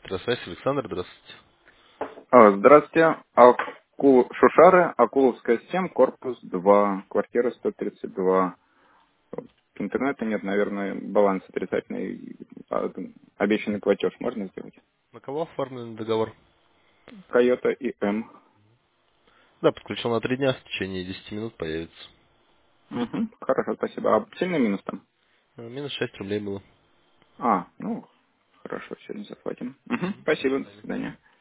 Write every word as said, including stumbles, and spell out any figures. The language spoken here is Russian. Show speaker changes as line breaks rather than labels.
Здравствуйте, Александр, здравствуйте.
А, Здравствуйте. Аку... Шушары, Акуловская семь, корпус два, квартира сто тридцать два. Интернета нет, наверное, баланс отрицательный. А, Обещанный платеж можно сделать?
На кого оформлен договор?
Койота и М.
Да, подключил на три дня, в течение десяти минут появится.
Угу, хорошо, спасибо. А сильный минус там?
А, Минус шесть рублей было.
А, ну, хорошо, сегодня захватим. Угу,
Мгм. До
спасибо, до
свидания.
свидания.